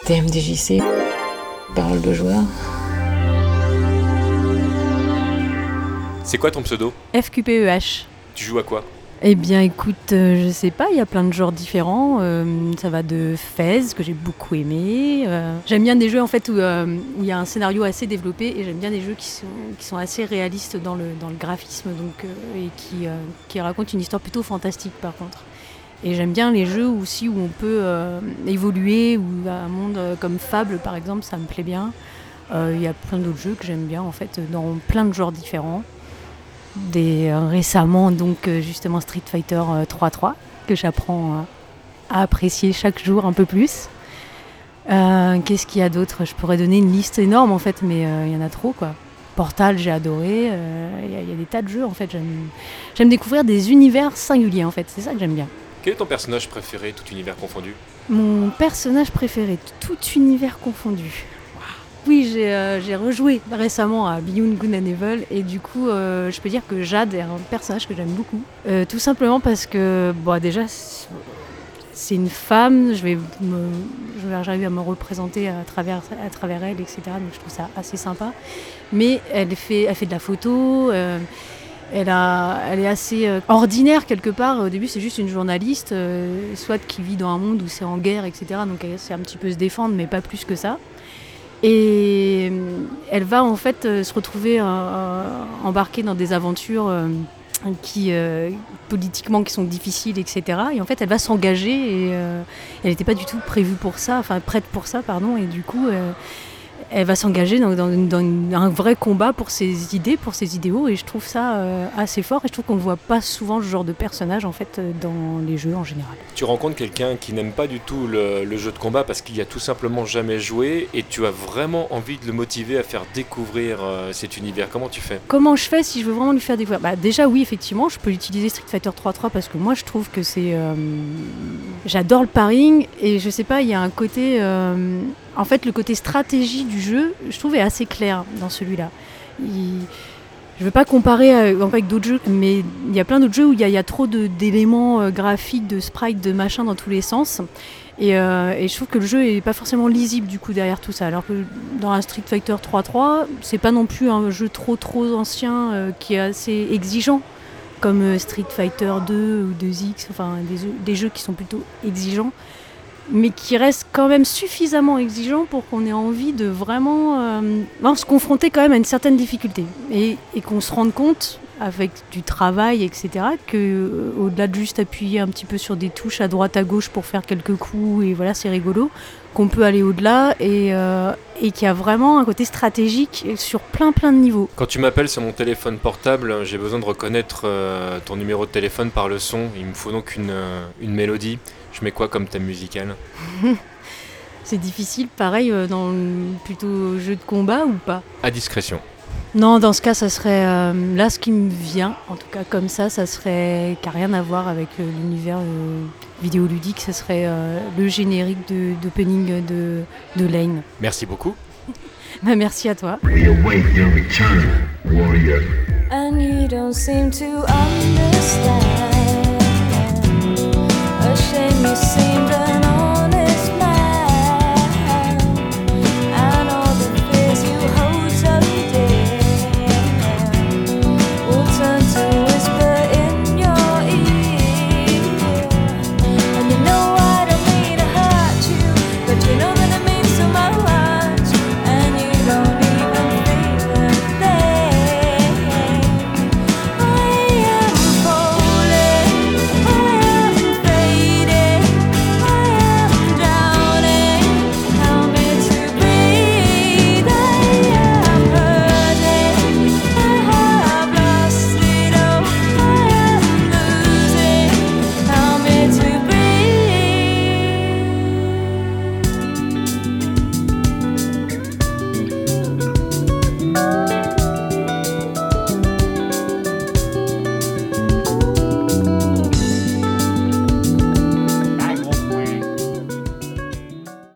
TMDJC, parole de joueur. C'est quoi ton pseudo ? FQPEH. Tu joues à quoi ? Eh bien écoute, je sais pas, il y a plein de genres différents. Ça va de Fez, que j'ai beaucoup aimé. J'aime bien des jeux en fait où il y a un scénario assez développé, et j'aime bien des jeux qui sont assez réalistes dans le graphisme, donc, et qui racontent une histoire plutôt fantastique par contre. Et j'aime bien les jeux aussi où on peut évoluer, ou un monde comme Fable par exemple, ça me plaît bien. Il y a plein d'autres jeux que j'aime bien en fait, dans plein de genres différents. Récemment donc justement Street Fighter 3.3 que j'apprends à apprécier chaque jour un peu plus. Qu'est-ce qu'il y a d'autre ? Je pourrais donner une liste énorme en fait, mais il y en a trop quoi. Portal j'ai adoré, il y a des tas de jeux en fait, j'aime découvrir des univers singuliers en fait, c'est ça que j'aime bien. Quel est ton personnage préféré, tout univers confondu ? Mon personnage préféré, tout univers confondu. Oui, j'ai rejoué récemment à Beyond Good and Evil, et du coup, je peux dire que Jade est un personnage que j'aime beaucoup. Tout simplement parce que, déjà, c'est une femme, j'arrive à me représenter à travers elle, etc. Donc je trouve ça assez sympa. Mais elle fait de la photo, elle est assez ordinaire quelque part. Au début, c'est juste une journaliste, soit qui vit dans un monde où c'est en guerre, etc. Donc elle sait un petit peu se défendre, mais pas plus que ça. Et elle va en fait se retrouver embarquée dans des aventures politiquement qui sont difficiles, etc. Et en fait, elle va s'engager, et elle n'était pas du tout prête pour ça, pardon. Et du coup, elle va s'engager dans un vrai combat pour ses idées, pour ses idéaux. Et je trouve ça assez fort. Et je trouve qu'on ne voit pas souvent ce genre de personnage en fait dans les jeux en général. Tu rencontres quelqu'un qui n'aime pas du tout le jeu de combat parce qu'il y a tout simplement jamais joué, et tu as vraiment envie de le motiver à faire découvrir cet univers. Comment tu fais ? Comment je fais si je veux vraiment lui faire découvrir ? Déjà oui, effectivement, je peux utiliser Street Fighter 3.3 parce que moi je trouve que c'est... J'adore le paring, et je sais pas, il y a un côté... En fait, le côté stratégie du jeu, je trouve, est assez clair dans celui-là. Je ne veux pas comparer avec d'autres jeux, mais il y a plein d'autres jeux où il y a trop d'éléments graphiques, de sprites, de machins dans tous les sens. Et je trouve que le jeu n'est pas forcément lisible du coup derrière tout ça. Alors que dans un Street Fighter 3.3, c'est pas non plus un jeu trop ancien qui est assez exigeant, comme Street Fighter 2 ou 2X, enfin des jeux qui sont plutôt exigeants, mais qui reste quand même suffisamment exigeant pour qu'on ait envie de vraiment se confronter quand même à une certaine difficulté, et qu'on se rende compte avec du travail, etc., que au-delà de juste appuyer un petit peu sur des touches à droite à gauche pour faire quelques coups, et voilà, c'est rigolo, qu'on peut aller au-delà, et qu'il y a vraiment un côté stratégique sur plein de niveaux. Quand tu m'appelles sur mon téléphone portable, j'ai besoin de reconnaître ton numéro de téléphone par le son. Il me faut donc une mélodie. Je mets quoi comme thème musical ? C'est difficile, pareil, dans plutôt jeu de combat ou pas ? À discrétion. Non, dans ce cas, ça serait... là, ce qui me vient, en tout cas comme ça serait... qui n'a rien à voir avec l'univers vidéoludique, ça serait le générique d'opening de Lane. Merci beaucoup. Merci à toi. And you don't seem to understand. A shame you seem